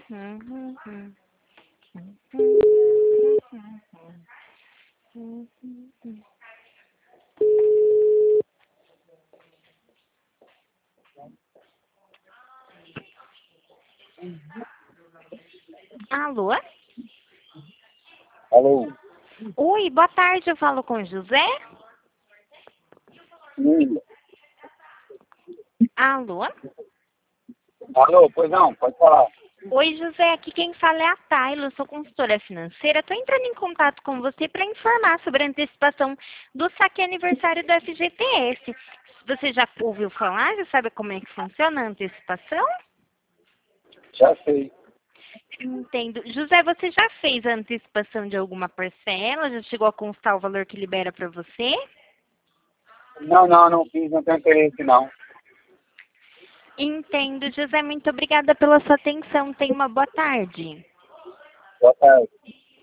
Alô? Alô? Oi, boa tarde, eu falo com o José? Sim. Alô? Alô, pois não, pode falar. Oi, José, aqui quem fala é a Tayla, eu sou consultora financeira. Estou entrando em contato com você para informar sobre a antecipação do saque aniversário do FGTS. Você já ouviu falar? Já sabe como é que funciona a antecipação? Já sei. Entendo. José, você já fez a antecipação de alguma parcela? Já chegou a constar o valor que libera para você? Não fiz, não tenho interesse não. Entendo, José. Muito obrigada pela sua atenção. Tenha uma boa tarde. Boa tarde.